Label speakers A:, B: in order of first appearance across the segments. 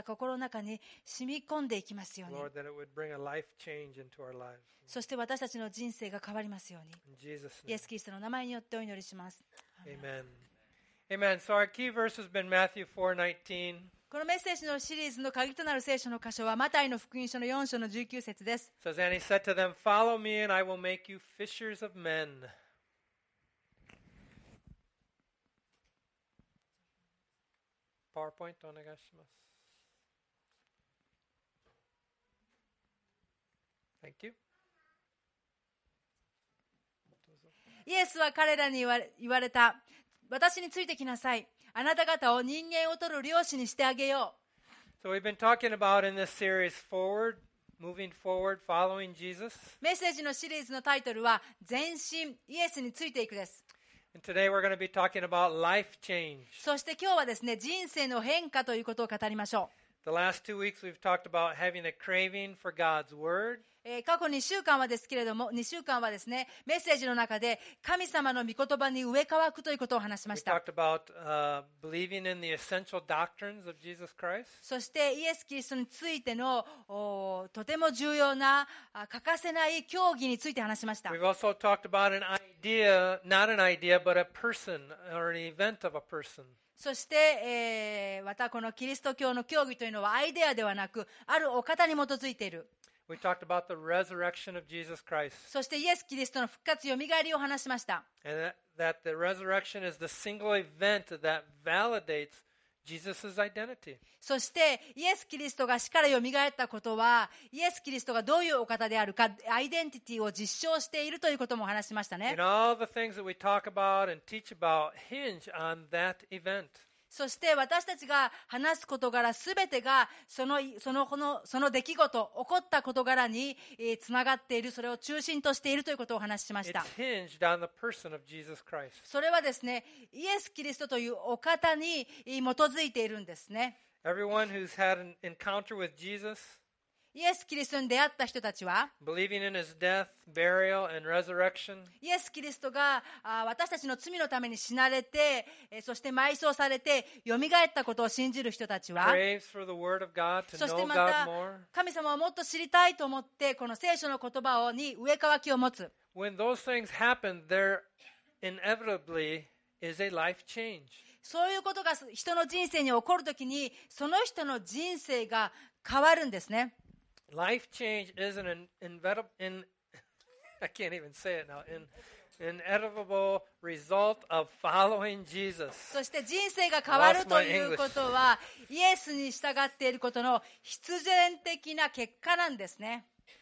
A: 心の中に染み込んでいきますように。
B: Lord, that it would bring a life change into our lives.
A: そして私たちの人生が変わりますように。
B: In Jesus'
A: イエ
B: name.
A: ス・キリストの名前によってお祈りします。
B: Amen. Amen. So our key verse has been Matthew 4:19.
A: このメッセージのシリーズの鍵となる聖書の箇所はマタイの福音書の4章の19節です。
B: It says, and he said to them, follow me and I will make you fishers of men. PowerPoint お願いします。Thank you. どうぞ。
A: イエスは彼らに言われた。私についてきなさい。あなた方を人間を取る漁師にしてあげよう。
B: So we've been talking about in this series moving forward, following Jesus.
A: メッセージのシリーズのタイトルは前進、イエスについていくです。
B: And today we're going to be talking about life change.
A: そして今日はですね、人生の変化ということを語りましょ
B: The last 2 weeks we've talked about having a craving for God's Word.
A: う。過去2週間はですけれども、2週間はですね、メッセージの中で神様の御言葉に植え替くということを話しま
B: We
A: した。
B: talked about believing in the essential doctrines of Jesus Christ.
A: そしてイエス・キリストについてのとても重要な欠かせない教義について話しました。
B: We've also talked about an idea, not an idea, but a person or an event of a person.
A: そして、またこのキリスト教の教義というのはアイデアではなく、あるお方に基づいている。
B: We talked about the resurrection of Jesus Christ.
A: そしてイエス・キリストの復活よみがえりを話しました。
B: And that the resurrection is the single event that validates Jesus' identity.
A: そしてイエス・キリストが死からよみがえったことは、イエス・キリストがどういうお方であるか、アイデンティティを実証しているということも話しましたね。
B: And all the things that we talk about and teach about hinge on that event.
A: そして私たちが話す事柄すべてがその出来事、起こった事柄につながっている、それを中心としているということをお話ししまし
B: It's
A: た。
B: hinged on the person of Jesus Christ.
A: それはですね、イエス・キリストというお方に基づいているんですね。
B: Everyone who's had an encounter with Jesus,
A: イエス・キリストに出会った人たちは、
B: believing in his death, burial, and resurrection,
A: イエス・キリストが私たちの罪のために死なれて、そして埋葬されてよみがえったことを信じる人たちは、
B: craves for the word of God to
A: そして
B: know
A: ま
B: God
A: た
B: more.
A: 神様をもっと知りたいと思ってこの聖書の言葉に植え替きを持つ。
B: When those things happen, there inevitably is a life change.
A: そういうことが人の人生に起こるときに、その人の人生が変わるんですね。
B: Life change is an I can't even say it now. Inevitable result of following Jesus.
A: そして人生が変わるということは、イエスに従っていることの必然的な結果なんですね。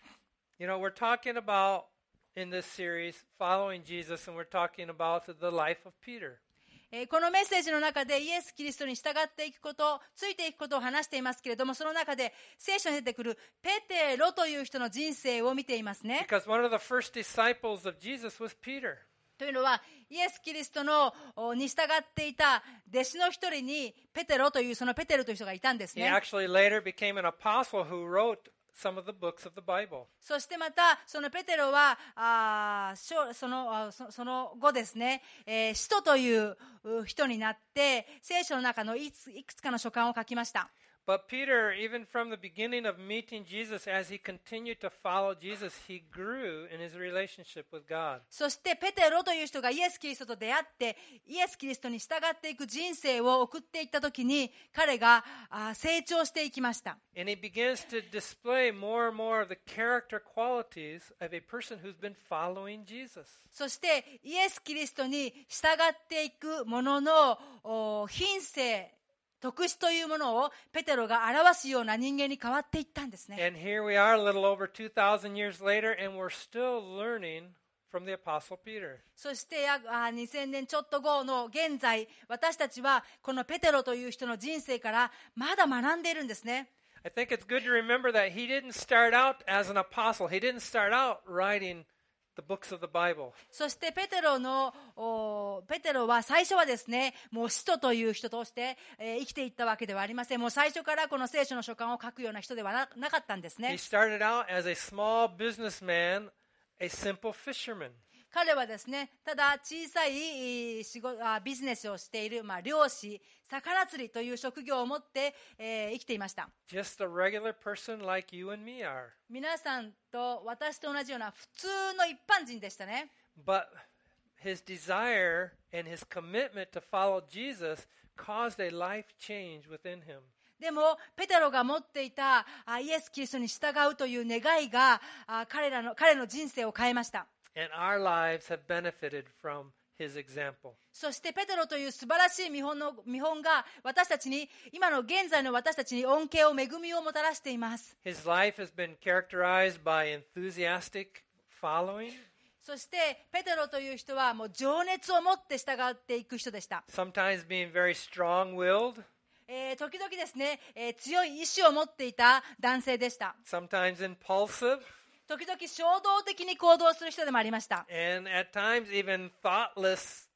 B: You know, we're talking about in this series following Jesus, and we're talking about the life of Peter.
A: このメッセージの中でイエス・キリストに従っていくこと、ついていくことを話していますけれども、その中で聖書に出てくるペテロという人の人生を見ていますね。
B: Because one of the first disciples of Jesus was Peter.
A: というのは、イエス・キリストに従っていた弟子の一人にペテロという、そのペテロという人がいたんです
B: He
A: ね。
B: actually later became an apostle who wrote some of the books of the Bible.
A: そしてまたそのペテロはその後ですね、使徒という人になって聖書の中のいくつかの書簡を書きました。
B: But Peter, even from the beginning of meeting Jesus, as he continued to follow Jesus, he grew in his relationship with God.
A: そしてペテロという人がイエス・キリストと出会ってイエス・キリストに従っていく人生を送っていったときに彼が成長していきました。
B: And he begins to display more and more of the character qualities of a person who's been following Jesus.
A: そしてイエス・キリストに従っていくものの品性、特質というものをペテロが表すような人間に変わっていったんですね。
B: And here we are a little over 2,000 years later, and we're still learning from the Apostle Peter.
A: そして約2000年ちょっと後の現在、私たちはこのペテロという人の人生からまだ学んでいるんですね。
B: I think it's good to remember that he didn't start out as an apostle. He didn't start out writing the books of the Bible.
A: そしてペテロは最初はですね、もう使徒という人として、生きていったわけではありません。もう最初からこの聖書の書簡を書くような人ではなかったんですね。
B: He started out as a small businessman, a simple fisherman.
A: 彼はですね、ただ小さいビジネスをしている、漁師、魚釣りという職業を持って、生きていました。
B: Just a regular person like you and me are.
A: 皆さんと私と同じような普通の一般人でしたね。
B: But his desire and his commitment to follow Jesus caused a life change within him.
A: でもペテロが持っていたイエス・キリストに従うという願いが彼の人生を変えました。
B: And our lives have benefited from his example.
A: そしてペテロという素晴らしい見本が私たちに、今の現在の私たちに恩恵を恵みをもたらしています。
B: His life has been characterized by enthusiastic following.
A: そしてペテロという人はもう情熱を持って従っていく人でした。
B: Sometimes being very strong-willed.
A: 時々ですね、強い意志を持っていた男性でした。
B: Sometimes impulsive.
A: 時々衝動的に行動する人でもありました。
B: And at times even thoughtless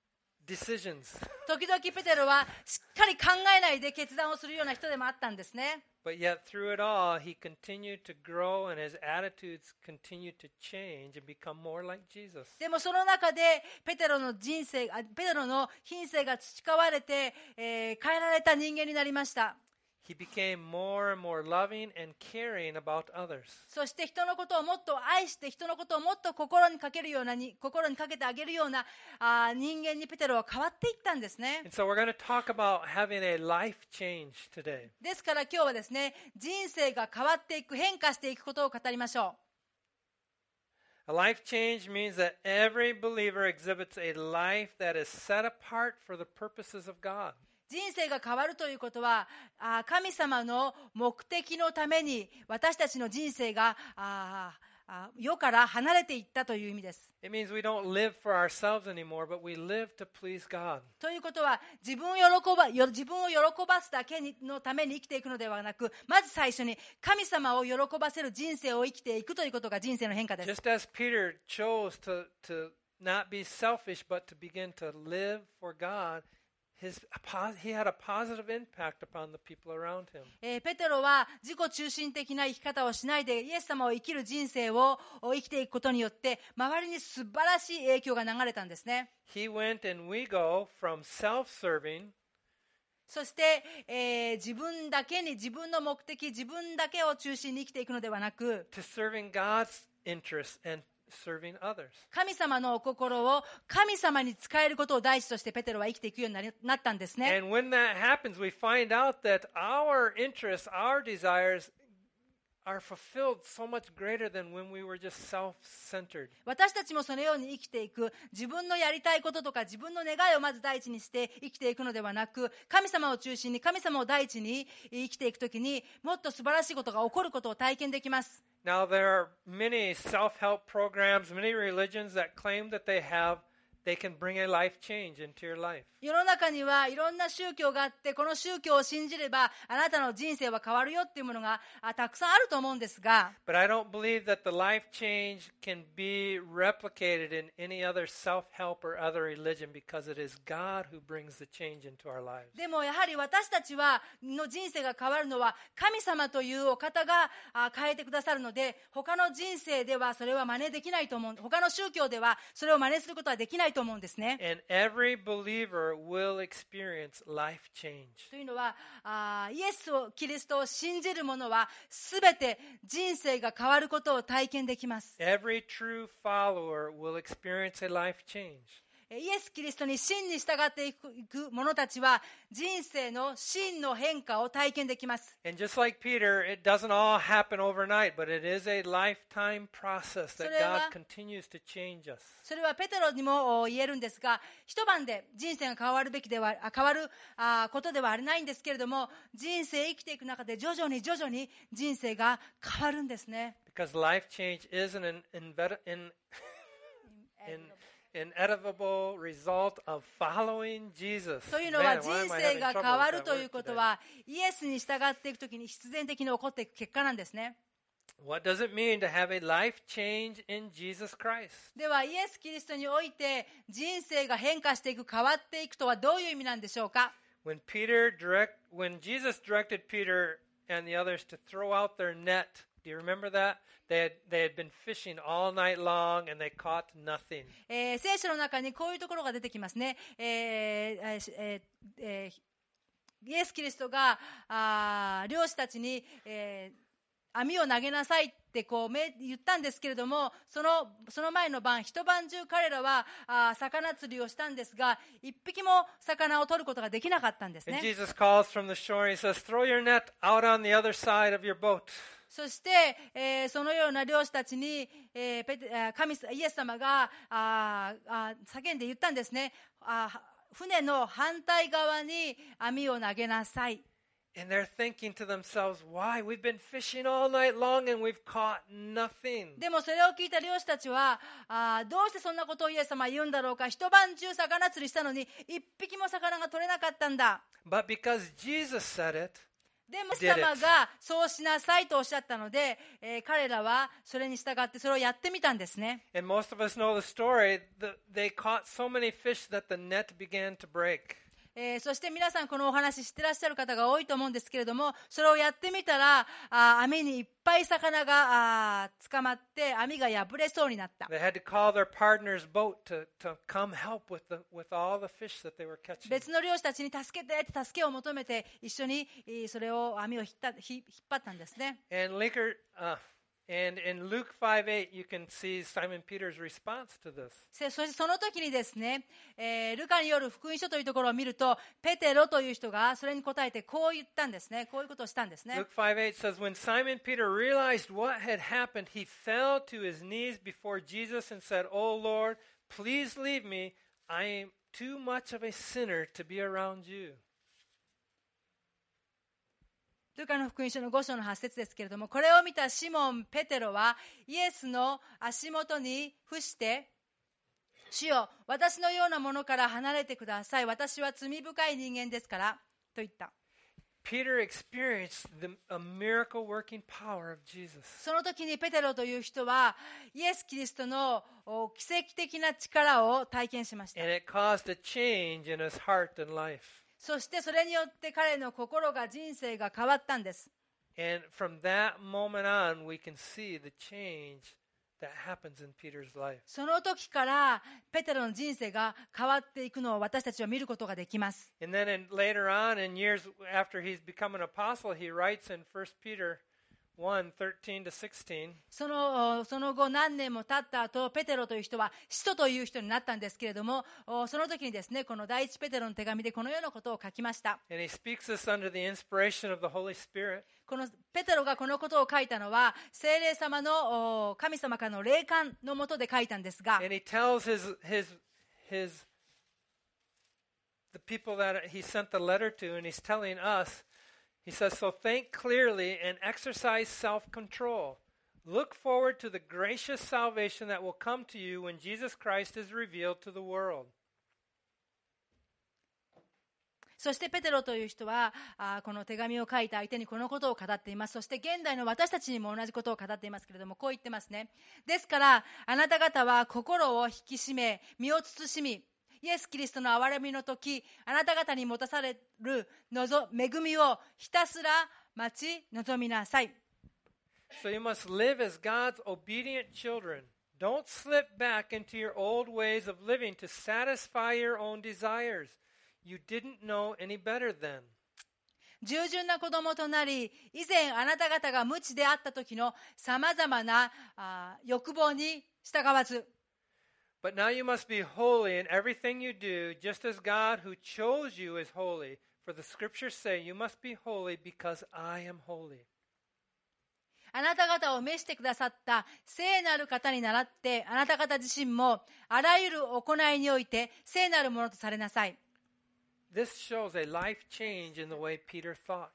B: decisions.
A: 時々ペテロはしっかり考えないで決断をするような人でもあったんですね。
B: But yet through it all, he continued to grow and his attitudes continued to change and become more like Jesus.
A: でもその中でペテロの品性が培われて、変えられた人間になりました。
B: He became more and more loving and caring about others.
A: そして人のことをもっと愛して、人のことをもっと心にかけてあげるような人間にペテロは変わっていったんですね。
B: And so we're going to talk about having a life change today.
A: ですから今日はですね、人生が変わっていく、変化していくことを語りましょう。
B: A life change means that every believer exhibits a life that is set apart for the purposes of God.
A: 人生が変わるということは、神様の目的のために私たちの人生が世から離れていったという意味です。
B: It means we don't live for ourselves anymore, but we live to please God.
A: ということは、自分を喜ばすだけのために生きていくのではなく、まず最初に神様を喜ばせる人生を生きていくということが人生の変化です。
B: Just as Peter chose to not be selfish, but to begin to live for God, he had a positive impact upon the people around him.
A: ペテロは自己中心的な生き方をしないでイエス様を生きる人生を生きていくことによって周りに素晴らしい影響が流れたんですね。
B: He went and we go from self-serving
A: そして、自分だけに自分の目的、自分だけを中心に生きていくのではなく、
B: to serving God's interests and serving others.
A: 神様のお心を神様に仕えることを第一としてペテロは生きていくようになったんですね。
B: And when that happens, we find out that our interests, our desires are fulfilled so much greater than when we were just self-centered.
A: 私たちもそのように生きていく、自分のやりたいこととか自分の願いをまず第一にして生きていくのではなく、神様を中心に神様を第一に生きていくときにもっと素晴らしいことが起こることを体験できます。
B: Now, there are many self-help programs, many religions that claim that they can bring a life change into your life.
A: 世の中にはいろんな宗教があって、この宗教を信じればあなたの人生は変わるよっていうものがたくさんあると思うんですが、
B: But I don't believe that the life change can be replicated in any other self-help or other religion because it is God who brings the change into our lives.
A: でもやはり私たちの人生が変わるのは神様というお方が変えてくださるので、他の人生ではそれは真似できないと思う。他の宗教ではそれを真似することはできないと思うんですね。
B: And every believer will experience life change.
A: というのはイエスキリストを信じる者はすべて人生が変わることを体験できます。
B: Every true follower will experience a life change.
A: イエス・キリストに真に従っていく者たちは人生の真の変化を体験できます。
B: And just like Peter, it doesn't all happen overnight, but it is a lifetime process that God continues to change us.
A: それはペテロにも言えるんですが、一晩で人生が変わることではありないんですけれども、人生生きていく中で徐々に人生が変わるんですね。
B: Because life change is an inevitable result of following Jesus.
A: というのは人生が変わるということはイエスに従っていくときに必然的に起こっていく結果なんですね。
B: What does it mean to have a life change in Jesus Christ?
A: ではイエス・キリストにおいて人生が変化していく、変わっていくとはどういう意味なんでしょうか。
B: When Jesus directed Peter and the others to throw out their net Do you remember that? They had been fishing all night long and they caught nothing.
A: 聖書の中にこういうところが出てきますね。イエス・キリストが漁師たちに、網を投げなさいってこう言ったんですけれども、その前の晩、一晩中彼らは魚釣りをしたんですが、一匹も魚を取ることができなかったんですね。
B: And Jesus calls from the shore and he says, throw your net out on the other side of your boat.
A: そして、そのような漁師たちに、イエス様が叫んで言ったんですね。船の反対側に網を投げなさい。
B: And they're thinking to themselves, why? We've been fishing all night long and we've caught nothing.
A: でもそれを聞いた漁師たちは、どうしてそんなことをイエス様は言うんだろうか。一晩中魚釣りしたのに一匹も魚が取れなかったんだ。
B: But because Jesus said it,
A: でもイエス様がそうしなさいとおっしゃったので、彼らはそれに従ってそれをやってみたんですね。
B: and most of us know the story, they caught so many fish that the net began to break.
A: そして皆さんこのお話知ってらっしゃる方が多いと思うんですけれども、それをやってみたら網にいっぱい魚が捕まって網が破れそうになった。
B: They had to call their partner's boat to come help with all the fish that they were catching.
A: 別の漁師たちに助けてって助けを求めて一緒にそれを網を引っ張ったんですね。
B: And in Luke 5:8, you can see Simon Peter's response to this.
A: そしてその時にですね、ルカによる福音書というところを見ると、ペテロという人がそれに答えてこう言ったんですね。こういうことをしたんですね。
B: Luke 5:8 says, when Simon Peter realized what had happened, he fell to his knees before Jesus and said, "Oh Lord, please leave me. I am too much of a sinner to be around you."
A: ルカの福音書の5章の8節ですけれども、これを見たシモン・ペテロはイエスの足元に伏して、主よ、私のようなものから離れてください。私は罪深い人間ですから、と言った。
B: Peter experienced a miracle working power of Jesus.
A: その時にペテロという人はイエス・キリストの奇跡的な力を体験しました。
B: And it caused a change in his heart and life.
A: そしてそれによって彼の心が人生が変わったんです。
B: And from that moment on, we can see the change that happens in Peter's life.
A: その時からペテロの人生が変わっていくのを私たちは見ることができます。
B: And then later on, in years after he's become an apostle, he writes in 1 Peter 1:13-16.
A: その後何年も経った後、ペテロという人は使徒という人になったんですけれども、その時にですね、この第一ペテロの手紙でこのようなことを書きました。
B: And he speaks this under the inspiration of the Holy Spirit.
A: このペテロがこのことを書いたのは聖霊様の神様からの霊感のもとで書いたんですが、
B: And he tells the people that he sent the letter to, and he's telling us, he says, so think clearly and exercise self-control. Look forward to the gracious salvation that will come to you when Jesus Christ is revealed to the world.
A: そしてペテロという人はこの手紙を書いた相手にこのことを語っています。そして現代の私たちにも同じことを語っていますけれども、こう言ってますね。ですからあなた方は心を引き締め、身を慎み、イエス・キリストの憐れみの時、あなた方に持たされる恵みをひたすら待ち望みなさい。
B: So you must live as God's obedient children. Don't slip back into your old ways of living to satisfy your own desires. You didn't know any better then.
A: 従順な子供となり、以前あなた方が無知であった時のさまざまな欲望に従わず、
B: But now you must be holy in everything you do, just as God who chose you is holy. For the scriptures say, you must be holy because I am holy.
A: あなた方を召してくださった聖なる方に倣って、あなた方自身もあらゆる行いにおいて聖なるものとされなさい。
B: This shows a life change in the way Peter thought.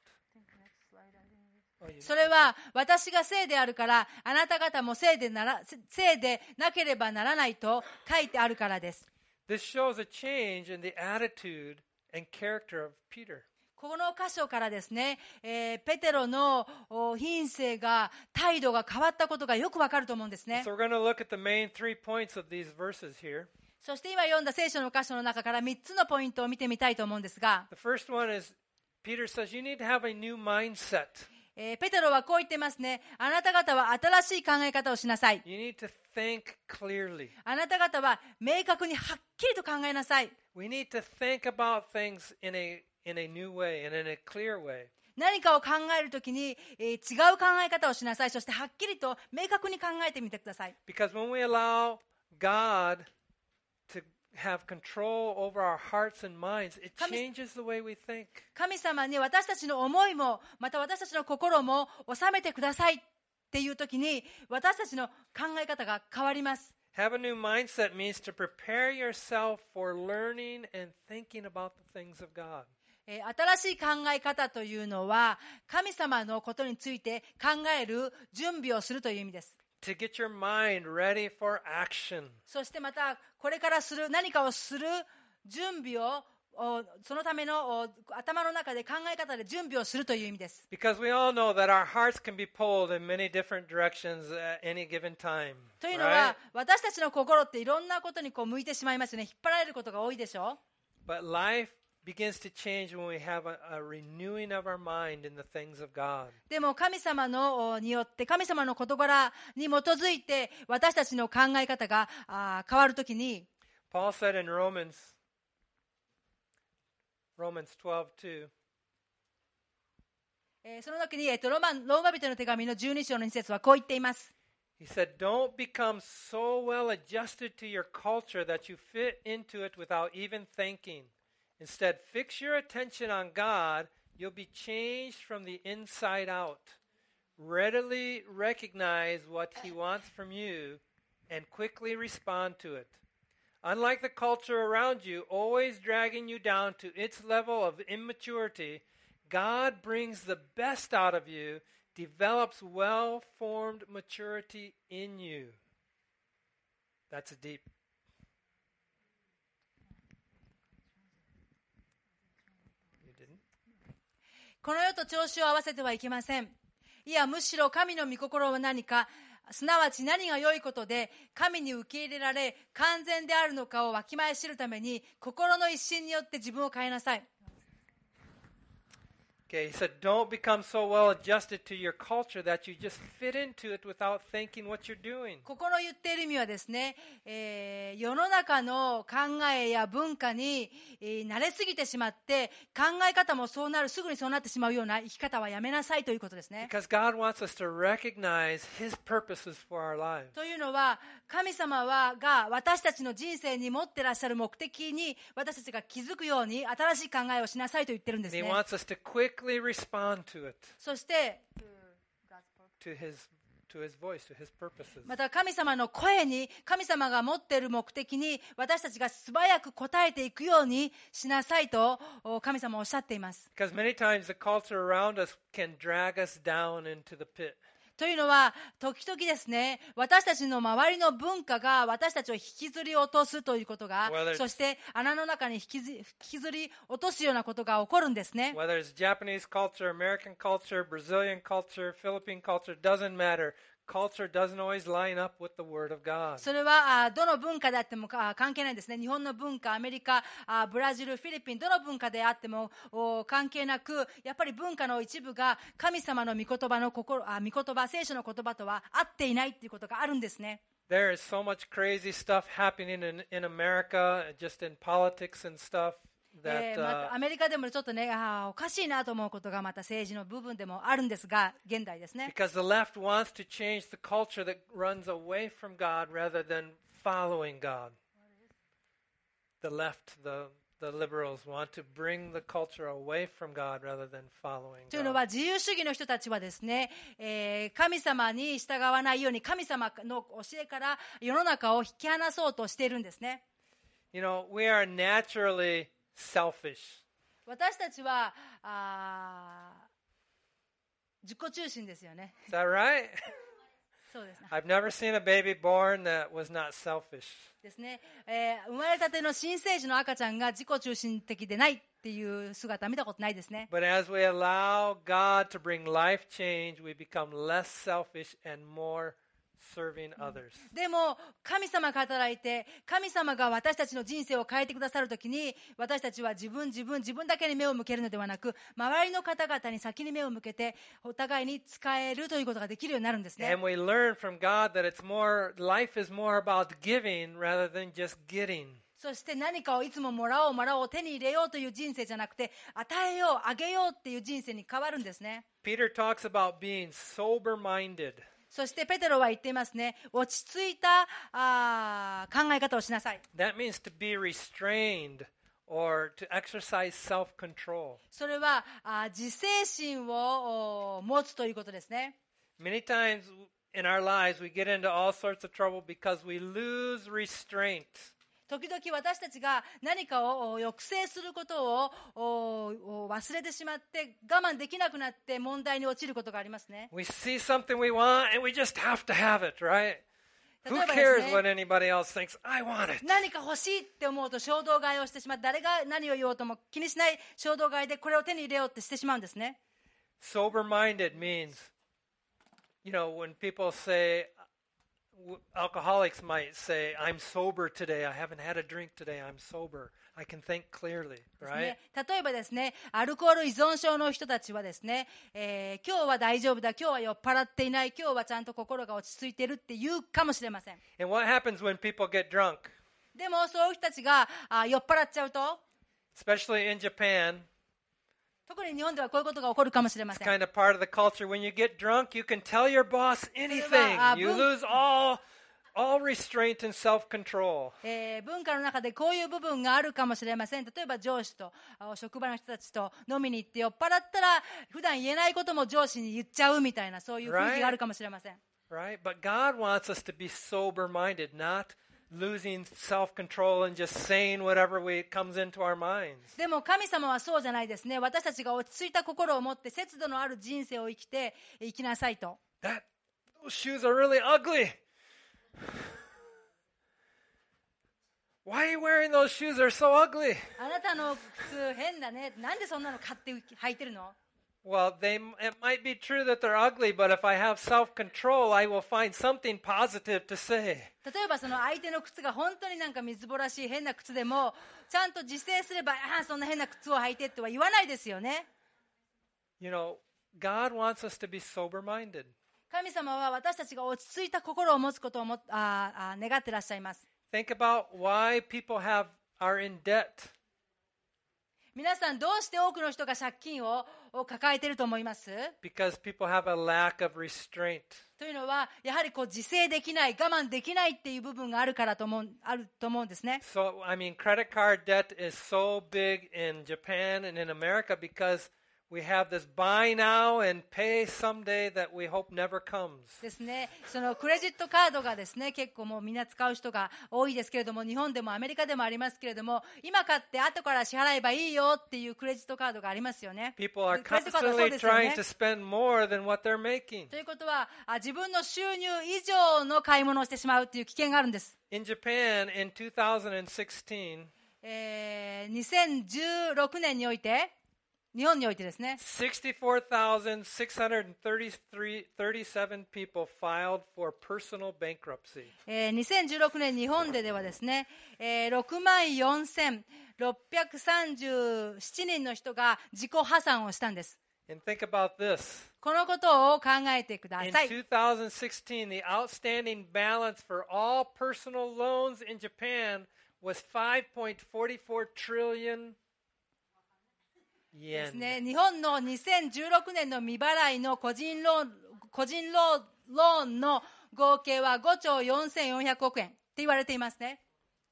A: それは私が聖であるからあなた方も聖でなければならないと書いてあるからです。
B: This shows a change in the attitude and character of Peter.
A: この箇所からですね、ペテロの品性が態度が変わったことがよくわかると思うんですね。
B: So we're going to look at the main 3 points of these verses here.
A: そして今読んだ聖書の箇所の中から3つのポイントを見てみたいと思うんですが、
B: The first one is Peter says you need to have a new mindset.
A: ペテロはこう言ってますね。あなた方は新しい考え方をしなさい。
B: You need to think clearly.
A: あなた方は明確にはっきりと考えなさい。
B: We need to think about things in a new way and in a clear way.
A: 何かを考えるときに、違う考え方をしなさい。そしてはっきりと明確に考えてみてください。
B: Because when we allow God to have control over our hearts and minds, it changes the way we think.
A: 神様に私たちの思いも、また私たちの心も収めてくださいっていうときに、私たちの考え方が変わります。
B: Have a new mindset means to prepare yourself for learning and thinking about the things of God.
A: 新しい考え方というのは、神様のことについて考える準備をするという意味です。
B: To get your mind ready for action.
A: そしてまた、これからする、何かをする準備を、そのための頭の中で考え方で準備をするという意味です。
B: Because we all know that our hearts can be pulled in many different directions at any given time.
A: というのは、私たちの心っていろんなことに向いてしまいますよね。引っ張られることが多いでしょ。
B: But life begins to change when we have a renewing of our mind in the things of God.
A: でも神様のによって、神様の事柄に基づいて私たちの考え方が変わるときに、
B: Paul said in Romans 12:2,
A: その時に、ローマ人の手紙の12章の2節はこう言っています。
B: he said, "Don't become so well adjusted to your culture that you fit into it without even thinking. Instead, fix your attention on God. You'll be changed from the inside out. Readily recognize what He wants from you and quickly respond to it. Unlike the culture around you, always dragging you down to its level of immaturity, God brings the best out of you, develops well-formed maturity in you." That's deep.
A: この世と調子を合わせてはいけません。いや、むしろ神の御心は何か、すなわち何が良いことで神に受け入れられ完全であるのかをわきまえ知るために、心の一心によって自分を変えなさい。
B: Okay, he said, don't become so well adjusted to your culture that you just fit into it without thinking what you're doing.
A: ここの言っている意味はですね、世の中の考えや文化に、慣れすぎてしまって、考え方もそうなる、すぐにそうなってしまうような生き方はやめなさいということですね。
B: Because God wants us to recognize His purposes for our lives.
A: というのは、神様が私たちの人生に持ってらっしゃる目的に私たちが気づくように新しい考えをしなさいと言ってるんですね。
B: And He wants us to quickly respond to it,
A: そして、
B: to His voice, to His purposes.
A: また神様の声に、神様が持っている目的に私たちが素早く応えていくようにしなさいと神様はおっしゃっています。
B: Because many times the culture around us can drag us down into the pit.
A: というのは、時々ですね、私たちの周りの文化が私たちを引きずり落とすということが、そして穴の中に引きずり落とすようなことが起こるんですね。
B: Whether it's Japanese culture, American culture, Brazilian culture, Philippine culture, doesn't matter. Culture doesn't always line up with the Word of God.
A: それはどの文化であっても関係ないんですね。日本の文化、アメリカ、ブラジル、フィリピン、どの文化であっても関係なく、やっぱり文化の一部が神様の御言葉、聖書の言葉とは合っていないということがあるんですね。
B: There is so much crazy stuff happening in America, just in politics and stuff.
A: アメリカでもちょっとね、おかしいなと思うことがまた政治の部分でもあるんですが、現代ですね。
B: Because the left wants to change the culture that runs away from God rather than following God. The left, the liberals want to bring the culture away from God rather than following
A: というのは
B: God.
A: 自由主義の人たちはですね、神様に従わないように神様の教えから世の中を引き離そうとしているんですね。
B: You know, we are naturally selfish.
A: 私たちは自己中心ですよね。
B: Is that right?
A: そうですね。
B: I've never seen a baby born that was not selfish.
A: ですね。生まれたての新生児の赤ちゃんが自己中心的でないっていう姿は見たことないですね。
B: But as we allow God to bring life change, we become less selfish and more serving others.
A: でも神様が働いて、神様が私たちの人生を変えてくださるときに、私たちは自分だけに目を向けるのではなく、周りの方々に先に目を向けて、お互いに使えるということができるようになるんですね。
B: And we learn from God that life is more about giving rather than just getting.
A: そして何かをいつももらおう手に入れようという人生じゃなくて、与えようあげようっていう人生に変わるんですね。
B: Peter talks about being sober-minded.
A: そしてペテロは言っていますね。落ち着いた考え方をしなさい。
B: That means to be restrained or to exercise self-control.
A: それは自制心を持つということですね。
B: Many times in our lives we get into all sorts of trouble because we lose restraint.
A: 時々私たちが何かを抑制することを忘れてしまって我慢できなくなって問題に陥ることがありますね。
B: We see something we want and we just have to have it, right? Who
A: 例えばです
B: cares
A: ね、
B: what anybody else thinks? I want it.
A: 何か欲しいって思うと衝動買いをしてしまって、誰が何を言おうとも気にしない衝動買いでこれを手に入れようってしてしまうんですね。
B: Sober-minded means, when people say, alcoholics might say, I'm sober today. I haven't had a drink today. I'm sober. I can think clearly,
A: です
B: right?
A: ね、例えばですね、アルコール依存症の人たちはですね、今日は大丈夫だ、今日は酔っ払っていない、今日はちゃんと心が落ち着いているって言うかもしれません。
B: And what happens when people get drunk?
A: でもそういう人たちが酔っ払っちゃうと、
B: Especially in Japan,
A: 特に日本ではこういうことが起こるかもしれま
B: it's
A: せん。
B: kind of part of the culture. When you get drunk, you can tell your boss anything. You lose all restraint and self-control.
A: 文化の中でこういう部分があるかもしれません。例えば上司と職場の人たちと飲みに行って酔っ払ったら普段言えないことも上司に言っちゃうみたいな、そういう雰囲気があるかもしれません。
B: Right? But God wants us to be sober-minded, not losing self-control and just saying whatever comes into our minds.
A: でも神様はそうじゃないですね。私たちが落ち着いた心を持って節度のある人生を生きなさいと。
B: Those shoes are really ugly. Why are you wearing those shoes? They're so ugly.
A: あなたの靴変だね。なんでそんなの買って履いてるの？
B: Well, it might be true that they're ugly, but if I have self-control, I will find something positive to say.
A: 例えばその相手の靴が本当になんかみずぼらしい変な靴でもちゃんと自制すれば、そんな変な靴を履いてっては言わないですよね。
B: God wants us to be sober-minded.
A: 神様は私たちが落ち着いた心を持つことを願ってらっしゃいます。
B: Think about why people are in debt.
A: 皆さんどうして多くの人が借金を抱えていると思います？
B: Because people have a lack of restraint.
A: というのはやはり自制できない、我慢できないっていう部分があると思うんですね。
B: So, credit card debt is so big in Japan and in America because we have this buy now and pay someday that we hope never comes.
A: ですね。そのクレジットカードがですね、結構もうみんな使う人が多いですけれども、日本でもアメリカでもありますけれども、今買って後から支払えばいいよっていうクレジットカードがありますよね。
B: People are
A: クレジットカードはそう
B: constantly
A: ですよね。
B: trying to spend more than what they're making.
A: ということは自分の収入以上の買い物をしてしまうっていう危険があるんです。
B: In Japan, in 2016,
A: 2016年において、日本においてですね、
B: 64,637 people filed for personal bankruptcy.
A: 2016年日本ではですね、64,637人の人が自己破産をしたんです。
B: And think about this.
A: このことを考えてくだ
B: In
A: さい。
B: 2016, the outstanding balance for all personal loans in Japan was 5.44 trillion
A: です
B: yen.
A: ね、日本の2016年の未払いの個人ローンの合計は5兆4400億円って言われていますね。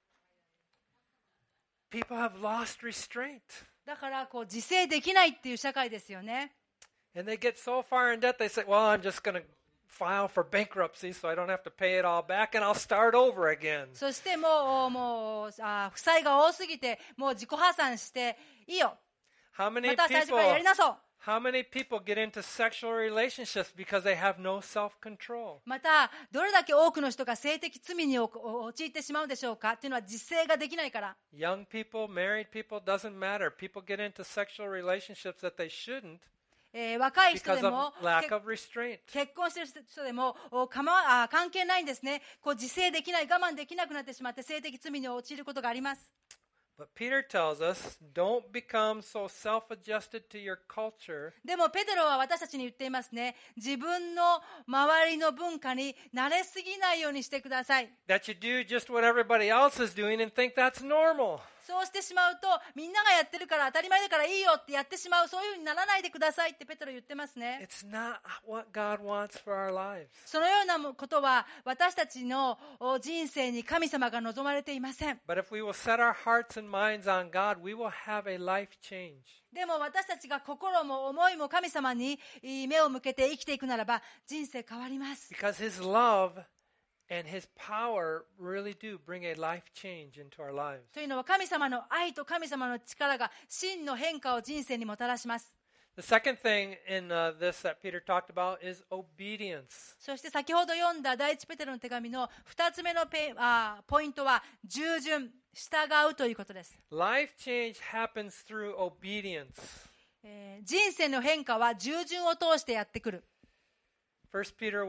B: People have lost restraint.
A: だから自制できないっていう社会ですよね。
B: And they get so far in debt, they say, well, I'm just going to file for bankruptcy so I don't have to pay it all back and I'll start over again.
A: そしてもう負債が多すぎてもう自己破産していいよ。
B: How
A: ま
B: many
A: た最初からやりなそう。
B: people get into sexual relationships because they have no self-control?
A: またどれだけ多くの人が性的罪に陥ってしまうでしょうかっていうのは自制ができないから。
B: Young people, married people, doesn't matter. People get into sexual relationships that they shouldn't
A: 若い人
B: because
A: で
B: of
A: も
B: lack of restraint.
A: 結婚している人でも関係ないんですね。自制できない、我慢できなくなってしまって性的罪に陥ることがあります。
B: But Peter tells us, don't become so self-adjusted to your culture
A: でもペテロは私たちに言っていますね。自分の周りの文化に慣れすぎないようにしてください。
B: that you do just what everybody else is doing and think that's normal.
A: そうしてしまうと、みんながやってるから当たり前だからいいよってやってしまう、そういうふうにならないでくださいってペテロ言ってますね。
B: It's not what God wants for our lives.
A: そのようなことは私たちの人生に神様が望まれていません。
B: But if we will set our hearts and minds on God, we will have a life change.
A: でも私たちが心も思いも神様に目を向けて生きていくならば人生変わります。
B: Because His love and His power really do bring a life change into our lives.
A: というのは神様の愛と神様の力が真の変化を人生にもたらします。
B: The second thing in this that Peter talked about is obedience.
A: そして先ほど読んだ第一ペテロの手紙の2つ目のポイントは従順、従うということです。
B: Life change happens through obedience.
A: 人生の変化は従順を通してやってくる。
B: 1 Peter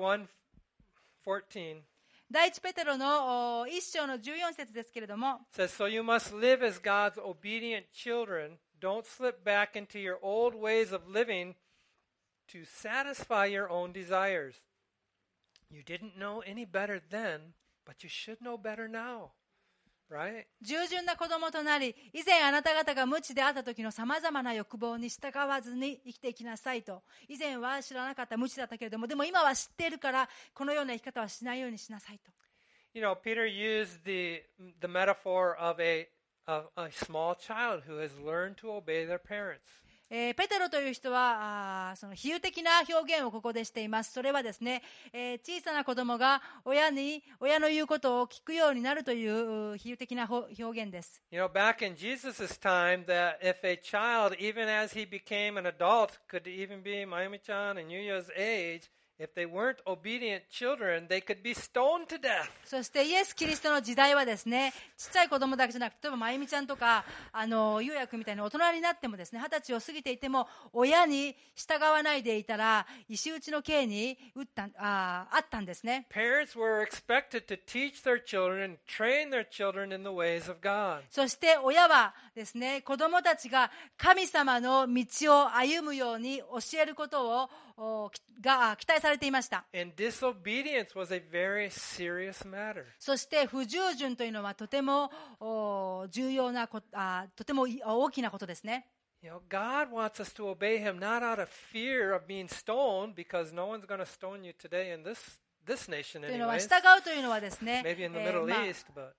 B: 1:14
A: 第一ペテロの1章の14節ですけれども、
B: says, So you must live as God's obedient children. Don't slip back into your old ways of living to satisfy your own desires. You didn't know any better then, but you should know better now. Right?
A: 従順な子供となり、以前あなた方が無知であった時のさまざまな欲望に従わずに生きていきなさいと。以前は知らなかった、無知だったけれども、でも今は知っているからこのような生き方はしないようにしなさいと。
B: You know, Peter used the metaphor of a small child who has learned to obey their parents.
A: ペテロという人はその比喩的な表現をここでしています。それはですね、小さな子供が親の言うことを聞くようになるという比喩的な表現です。
B: You know, back in Jesus' time, that if a child, even as he became an adult, could even be Mayumi-chan and Yuya's age, if they weren't obedient children, they could be stoned to death.
A: そしてイエス・キリストの時代はですね、ちっちゃい子供だけじゃなくて、例えばまゆみちゃんとかゆうやくんみたいに大人になってもですね、20歳を過ぎていても親に従わないでいたら石打ちの刑にあったんですね。
B: Parents were expected to teach their children and train their children in the ways of God.
A: そして親はですね、子供たちが神様の道を歩むように教えることをが期待されていました。
B: And disobedience was a very serious matter.
A: そして不従順というのはとても重要なとても大きなことですね。
B: You know, God wants us to obey Him not out of fear of being stoned, because no one's going to stone you today in this nation
A: というのは
B: anyways.
A: 従うというのはですね、
B: Maybe in the Middle East, but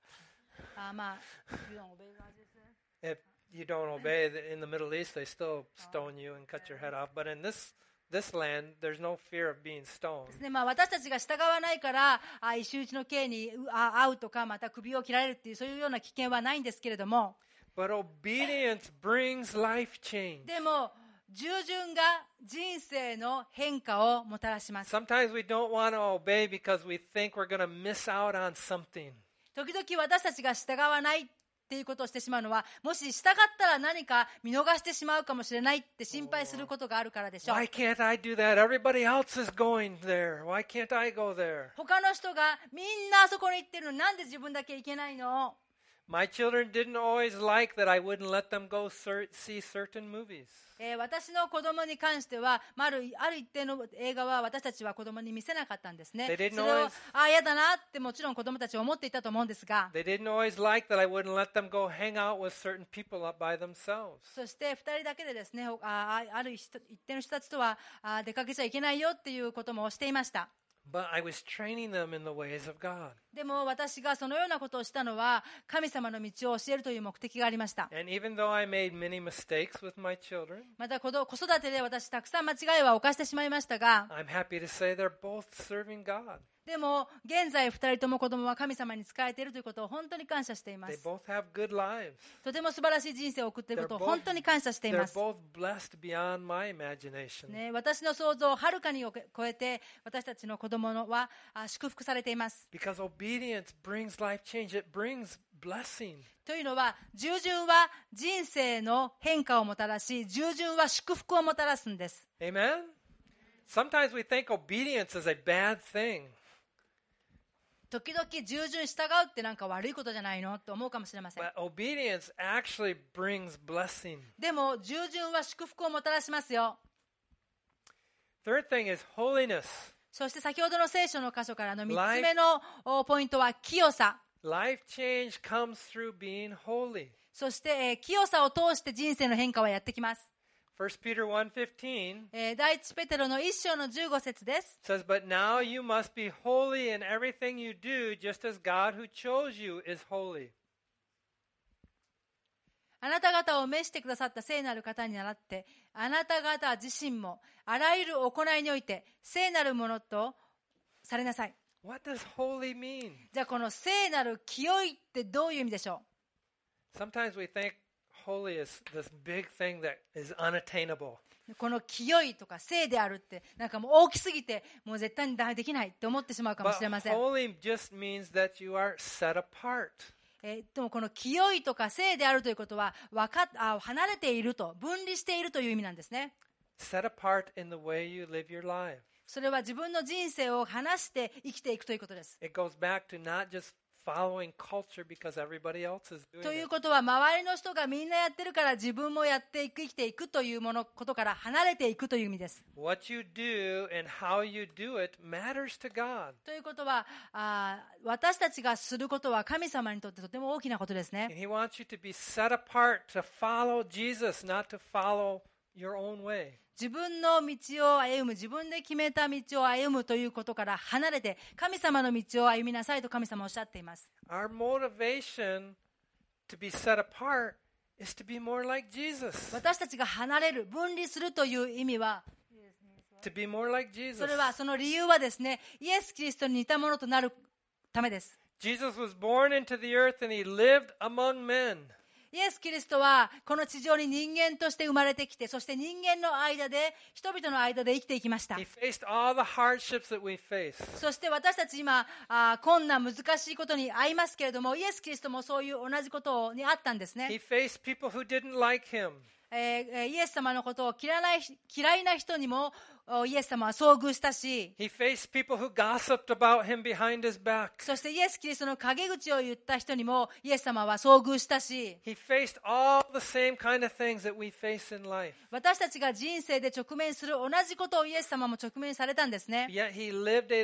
B: if you don't obey in the Middle East, they still stone you and cut your head off. But in this land, there's no fear of being stoned.
A: ですね、私たちが従わないから石打ちの刑に遭うとかまた首を切られるっていうそういうような危険はないんですけれども、
B: But obedience brings life change.
A: でも従順が人生の変化をもたらします。
B: Sometimes we don't want to obey because we think we're going to miss out on something.
A: 時々私たちが従わないっていうことをしてしまうのは、もし従ったら何か見逃してしまうかもしれないって心配することがあるからでしょう。
B: Why can't I do that? Everybody else is going there. Why can't I go there?
A: 他の人がみんなあそこに行ってるのになんで自分だけ行けないの？
B: My children didn't always like that I wouldn't let them go see certain movies.
A: 私の子供に関しては、ある一定の映画は私たちは子供に見せなかったんですね。
B: They didn't
A: それを
B: always-
A: 嫌だなってもちろん子供たちは思っていたと思うんですが、
B: They didn't always like that I wouldn't let them go hang out with certain people up by themselves.
A: そして2人だけでですね、ある一定の人たちとは出かけちゃいけないよっていうこともしていました。
B: But I was training them in the ways of God.
A: でも私がそのようなことをしたのは神様の道を教えるという目的がありました。
B: And even though I made many mistakes with my children,
A: また子育てで私たくさん間違いは犯してしまいましたが、
B: I'm happy to say they're both serving God.
A: でも現在2人とも子供は神様に仕えているということを本当に感謝していま
B: They
A: す。
B: both have good lives.
A: とても素晴らしい人生を送っていることを
B: They're both-
A: 本当に感謝してい
B: They're
A: ます。
B: both blessed beyond my imagination.
A: ね、私の想像をはるかに超えて私たちの子供は祝福されています。
B: Because obedience brings life change. It brings blessing.
A: というのは、従順は人生の変化をもたらし、従順は祝福をもたらすんです。
B: Amen? Sometimes we think obedience is a bad thing.
A: 時々従順従うってなんか悪いことじゃないのと思うかもしれません。
B: But obedience actually brings blessing.
A: でも従順は祝福をもたらしますよ。
B: Third thing is holiness.
A: そして先ほどの聖書の箇所からの3つ目のポイントは清さ。
B: Life change comes through being holy.
A: そして、清さを通して人生の変化はやってきます。
B: 1 Peter 1:15
A: 第一ペテロの1章の15節です。
B: says, But now you must be holy in everything you do, just as God who chose you is holy.
A: あなた方を召してくださった聖なる方に倣って、あなた方自身もあらゆる行いにおいて聖なるものとされなさい。
B: What does holy mean?
A: じゃあこの聖なる清いってどういう意味でしょ
B: Sometimes we think holy is this big thing that is unattainable.
A: う。この清いとか聖であるってなんかもう大きすぎてもう絶対にできないって思ってしまうかも
B: But
A: しれません。
B: holy just means that you are set apart.
A: でもこの清いとか聖であるということは離れていると、分離しているという意味なんですね。
B: Set apart in the way you live your life.
A: それは自分の人生を離して生きていくということです。
B: It goes back to not just following culture because everybody else is doing
A: という
B: it.
A: ことは周りの人がみんなやってるから自分もやっていく、生きていくということから離れていくという意味です。
B: What you do and how you do it matters to God.
A: ということは私たちがすることは神様にとってとても大きなことですね。
B: And He wants you to be set apart to follow Jesus, not to follow your own way.
A: 自分の道を歩む、自分で決めた道を歩むということから離れて神様の道を歩みなさいと神様はおっしゃっています。
B: Our motivation to be set apart is to be more like Jesus.
A: 私たちが離れる、分離するという意味は、
B: To be more like Jesus.
A: それはその理由はですね、イエス・キリストに似たものとなるためです。
B: Jesus was born into the earth and He lived among men.
A: イエス・キリストはこの地上に人間として生まれてきて、そして人間の間で、人々の間で生きていきました。
B: He faced all the hardships that we face.
A: そして私たち今困難難しいことに遭いますけれども、イエス・キリストもそういう同じことにあったんですね。
B: He faced people who didn't like Him.
A: イエス様のことを嫌いな人にもイエス様は遭遇したし、
B: He faced people who gossiped about Him behind His back.
A: そしてイエス・キリストの陰口を言った人にもイエス様は遭遇したし、
B: He faced all the same kind of things that we face in life.
A: 私たちが人生で直面する同じことをイエス様も直面されたんですね。
B: Yet He lived a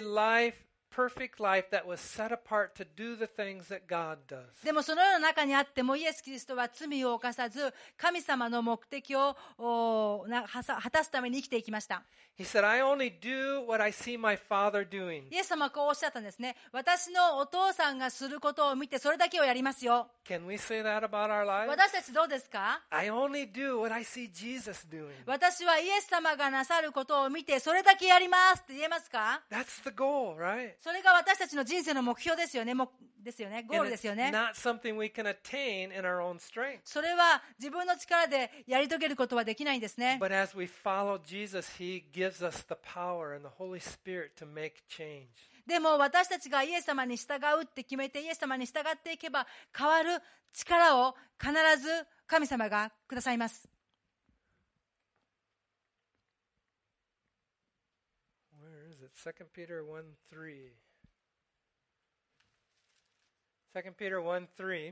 B: perfect life that was set apart to do the things that God does.
A: でもそのような中にあってもイエス・キリストは罪を犯さず、神様の目的を果たすために生きていきました。
B: He said, I only do what I see my Father doing.
A: イエス様はこうおっしゃったんですね。私のお父さんがすることを見てそれだけをやりますよ。
B: Can we say that about our lives?
A: 私たちどうですか？
B: I only do what I see Jesus doing.
A: 私はイエス様がなさることを見てそれだけやりますって言えますか？
B: That's the goal, right?
A: それが私たちの人生の目標ですよね。ゴー
B: And
A: ルです
B: it's
A: よね。
B: not something we can attain in our own strength.
A: それは自分の力でやり遂げることはできないんですね。
B: But as we follow Jesus, He gives us the power and the Holy Spirit to make change.
A: でも私たちがイエス様に従うって決めてイエス様に従っていけば変わる力を必ず神様がくださいます。
B: Where is it? 2 Peter 1:3. 2 Peter 1:3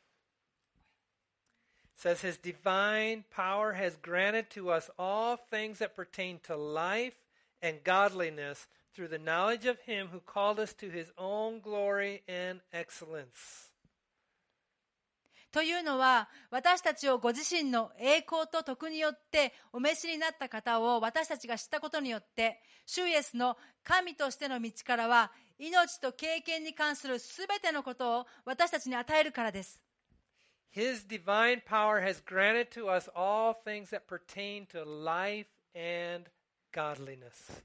B: says, His divine power has granted to us all things that pertain to life and godliness through the knowledge of Him who called us to His own glory and excellence.
A: というのは私たちをご自身の栄光と徳によってお召しになった方を私たちが知ったことによって主イエスの神としての道からは命と経験に関するすべてのことを私たちに与えるからです。
B: His divine power has granted to us all things that pertain to life and godliness.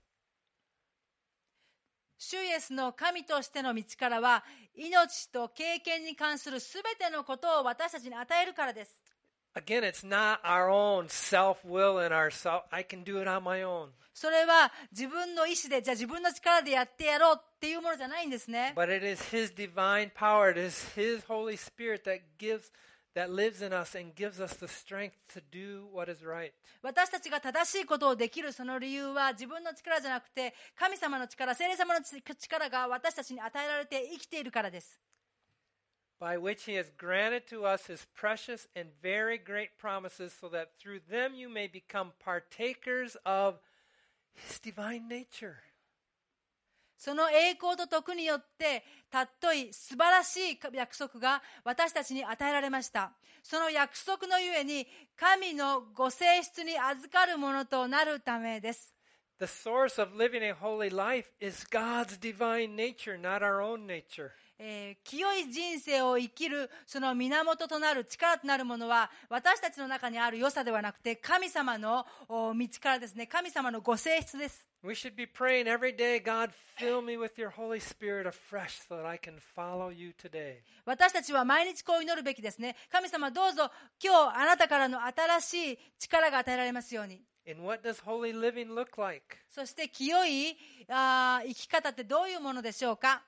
A: 主イエスの神としての道からは命と経験に関するすべてのことを私たちに与えるからです。
B: Again, it's not our own self-will and our self, I can do it on my own.
A: それは自分の意思で、じゃあ自分の力でやってやろうっていうものじゃないんですね。
B: But it is His divine power, it is His Holy Spirit that lives in us and gives us the strength to do what is right.
A: 私たちが正しいことをできるその理由は自分の力じゃなくて、神様の力、聖霊様の力が私たちに与えられて生きているからです。
B: By which He has granted to us His precious and very great promises, so that through them you may become partakers of His divine nature.
A: その栄光と徳によって尊い素晴らしい約束が私たちに与えられました。その約束のゆえに神のご性質に預かるものとなるためです。
B: The source of living a holy life is God's divine nature, not our own nature.
A: 清い人生を生きるその源となる力となるものは私たちの中にある良さではなくて神様の道からですね。神様のご性質です。
B: We should be praying every day, God, fill me with your Holy Spirit afresh so that I can follow you today.
A: 私たちは毎日こう祈るべきですね。神様どうぞ今日あなたからの新しい力が与えられますように。
B: And what does holy living look like?
A: そして清い生き方ってどういうものでしょうか。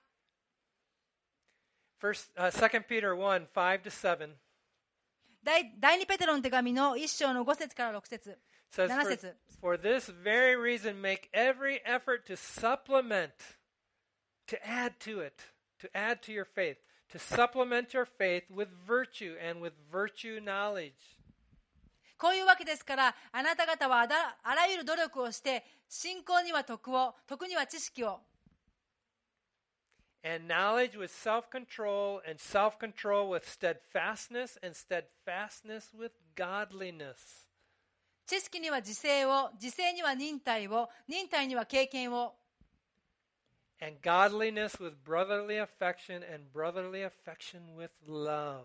B: 2 Peter 1, 5-7
A: 第2ペテロの手紙の1章の5節から6節
B: says,
A: 7節
B: For this very reason, make every effort to supplement, to add to your faith, to supplement your faith with virtue and with virtue knowledge.
A: こういうわけですからあなた方はあらゆる努力をして信仰には徳を、徳には知識を、
B: And knowledge with self-control, and self-control with steadfastness, and steadfastness with godliness.
A: 知識には自制を、自制には忍耐を、忍耐には経験を、
B: And godliness with brotherly affection, and brotherly affection with love.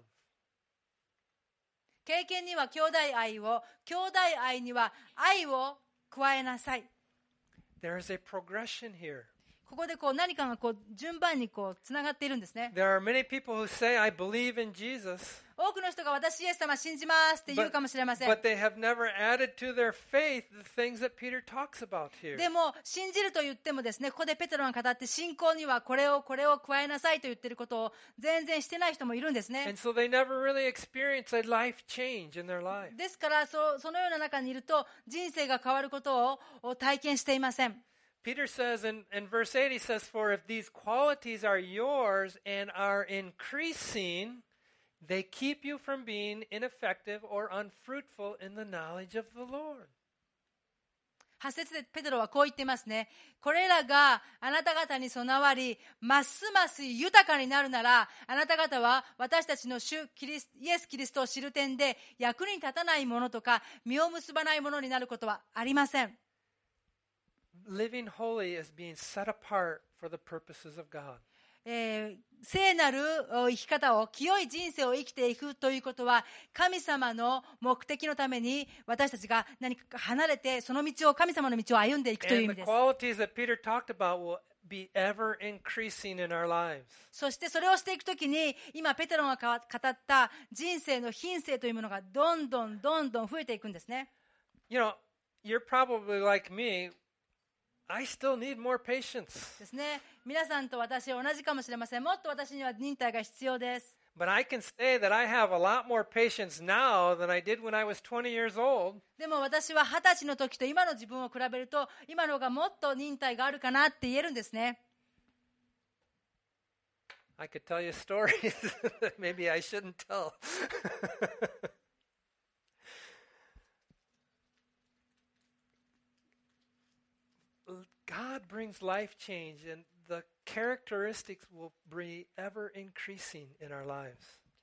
A: 経験には兄弟愛を、兄弟愛には愛を加えなさい。
B: There is a progression here.
A: ここで何かが順番につながっているんですね。
B: There are many people who say, I believe in Jesus,
A: 多くの人が私イエス様信じますって言うかもしれません。
B: but they have never added to their faith the things that Peter talks about here.
A: でも信じると言ってもですね、ここでペテロが語って信仰にはこれを加えなさいと言っていることを全然してない人もいるんですね。
B: And so they never really experience a life change in their life.
A: ですからそのような中にいると人生が変わることを体験していません。
B: Peter says in verse 8, he says, For if these qualities are yours and are increasing, they keep you from being ineffective or unfruitful in the knowledge of the Lord.
A: 8節でペテロはこう言っていますね。これらがあなた方に備わり、ますます豊かになるなら、あなた方は私たちの主イエス・キリストを知る点で役に立たないものとか、実を結ばないものになることはありません。
B: Living holy is being set apart for the purposes of God.
A: 聖なる生き方を、清い人生を生きていくということは、神様の目的のために私たちが何か離れて、その道を、神様の道を歩んでいくという意
B: And
A: 味
B: the
A: です。
B: qualities that Peter talked about will be ever increasing in our lives.
A: そしてそれをしていくときに、今ペテロが語った人生の品性というものがどんどん増えていくんですね。
B: You know, you're probably like me. I still need more patience.
A: ですね。皆さんと私は同じかもしれません。もっと私には忍耐が必要です。
B: But I can say that I have a lot more patience now than I did when I was 20 years old.
A: でも私は20歳の時と今の自分を比べると、今の方がもっと忍耐があるかなって言えるんですね。
B: I could tell you stories that maybe I shouldn't tell. God brings life change, and the characteristics will be ever increasing in our lives.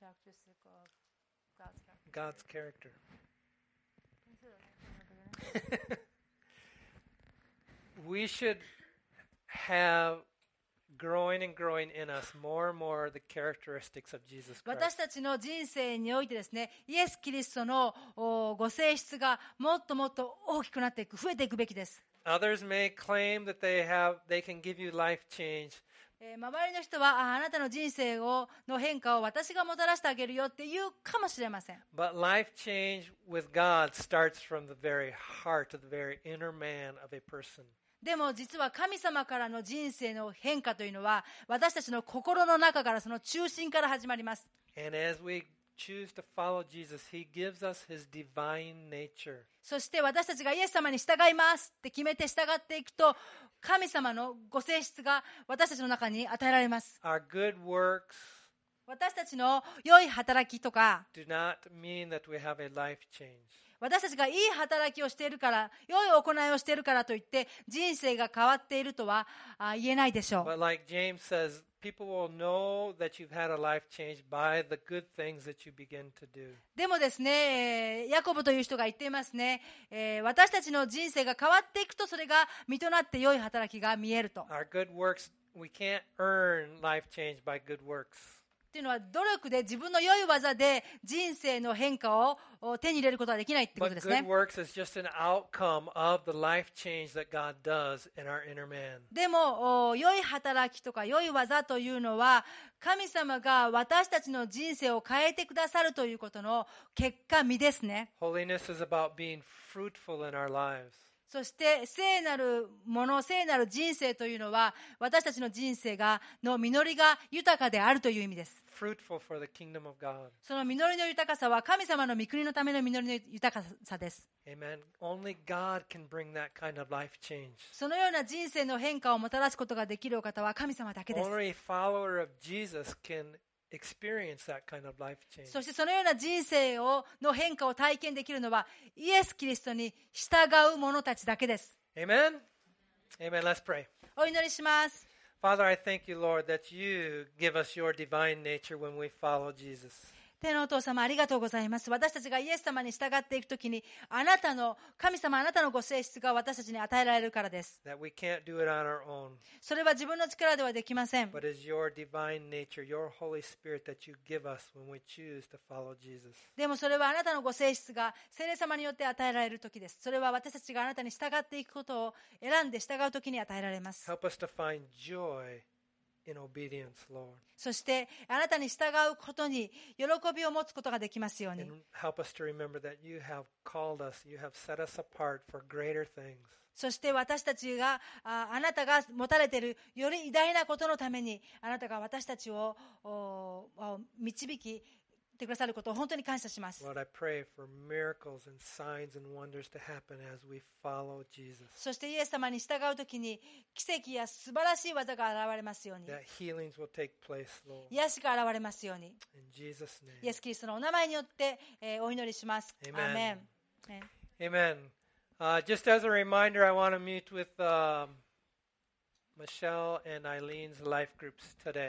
B: God's character. We should have growing and growing in us more and more the characteristics of Jesus
A: 私
B: Christ.
A: たちの人生においてですね、イエス・キリストのご性質がもっともっと大きくなっていく、増えていくべきです。
B: Others may claim that they can give you life change,
A: 周りの人はあなたの人生の変化を私がもたらしてあげるよって言うかもしれません。
B: But life change with God starts from the very heart, the very inner man of a person.
A: でも実は神様からの人生の変化というのは私たちの心の中からその中心から始まります。
B: And as we choose to follow Jesus, He gives us His divine nature.
A: そして私たちがイエス様に従いますって決めて従っていくと神様のご性質が私たちの中に与えられます。
B: Our good works
A: 私たちの良い働きとか
B: do not mean that we have a life change.
A: 私たちがいい働きをしているから良い行いをしているからといって人生が変わっているとは言えないでしょう。
B: But like James says, people will know that you've had a life change by the good things that you begin to do.
A: でもですね、ヤコブという人が言っていますね、私たちの人生が変わっていくとそれが実となって良い働きが見えると。
B: Our good works, we can't earn life change by good works.
A: というのは努力で自分の良い技で人生の変化を手に入れることはできないってこと
B: But
A: ですね。
B: good works is just an outcome of the life change that God does in our inner man.
A: でも良い働きとか良い技というのは神様が私たちの人生を変えてくださるということの結果実ですね。
B: Holiness is about being fruitful in our lives.
A: そして聖なるもの、聖なる人生というのは私たちの人生の実りが豊かであるという意味です。
B: Fruitful for the kingdom of God.
A: その実りの豊かさは神様の御国のための実りの豊かさです。
B: Amen. Only God can bring that kind of life change.
A: そのような人生の変化をもたらすことができるお方は神様だけです。
B: Only a follower of Jesus can experience that kind of life change.
A: そしてそのような人生の変化を体験できるのはイエス・キリストに従う者たちだけです。
B: Amen? Amen. Let's pray.
A: お祈りします。
B: Father, I thank you, Lord, that you give us your divine nature when we follow Jesus.
A: 天のお父様ありがとうございます。私たちがイエス様に従っていくときに神様あなたのご性質が私たちに与えられるからです。
B: That we can't do it on our own,
A: それは自分の力ではできません。
B: but is your divine nature, your Holy Spirit that you give us when we choose to follow Jesus.
A: でもそれはあなたのご性質が聖霊様によって与えられるときです。それは私たちがあなたに従っていくことを選んで従うときに与えられます。
B: Help us to find joy in obedience, Lord.
A: そしてあなたに従うことに喜びを持つことができますように。
B: And help us to remember that you have called us, you have set us apart for greater things.
A: そして私たちがあなたが持たれているより偉大なことのためにあなたが私たちを導きてくださることを本当に感謝します。
B: Lord, I pray for miracles and signs and wonders to happen as we follow Jesus.
A: そしてイエス様に従うときに奇跡や素晴らしい技が現れますように、
B: That healings will take place, Lord.
A: 癒しが現れますように、
B: In Jesus'
A: イエ
B: name.
A: ス・キリストのお名前によって、お祈りします。
B: Amen.
A: アーメン。
B: Amen. Just as a reminder, I want to meet with Michelle and Eileen's life groups today.